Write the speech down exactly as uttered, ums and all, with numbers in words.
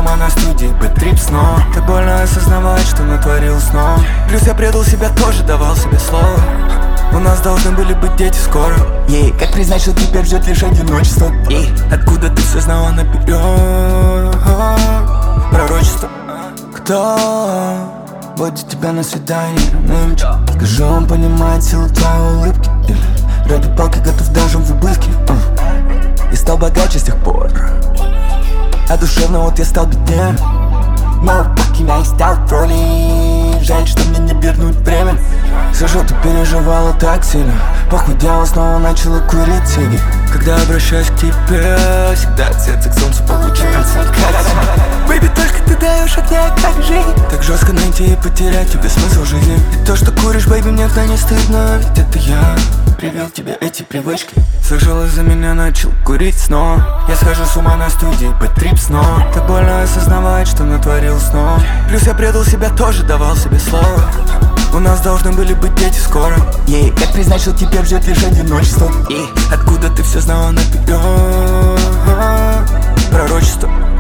ума на студии, бэт-трип снова. Так больно осознавать, что натворил снова. Плюс я предал себя, тоже давал себе слово. У нас должны были быть дети скоро. Ей, как признать, что теперь ждет лишь одиночество? Ей, откуда ты все знала наперед? Пророчество. Кто водит тебя на свидание? Нынче? Скажи, он понимает силу твоей улыбки? Или ради палки готов даже в убытке? uh. И стал богаче с тех пор, а душевно вот я стал беднее. Но покидай стал в роли. Жаль, что мне не вернуть время. Слышал, ты переживала так сильно. Похудела, снова начала курить сиги. Когда обращаюсь к тебе, всегда цвет к солнцу получается. Бэйби, только ты даешь огня, как жизнь. Так жестко найти и потерять тебе смысл жизни. И то, что куришь, бэйби, мне то не стыдно. Ведь это я привел тебе эти привычки. Слышал, из-за меня начал курить снова. Я схожу с ума на студии, бэт-трип снова. Так больно осознавать, что натворил снова. Плюс я предал себя, тоже давал себе слово. У нас должны были быть дети скоро. Ей, как признать, что теперь ждет лишь одиночество? Ей, откуда ты все знала наперед? Пророчество.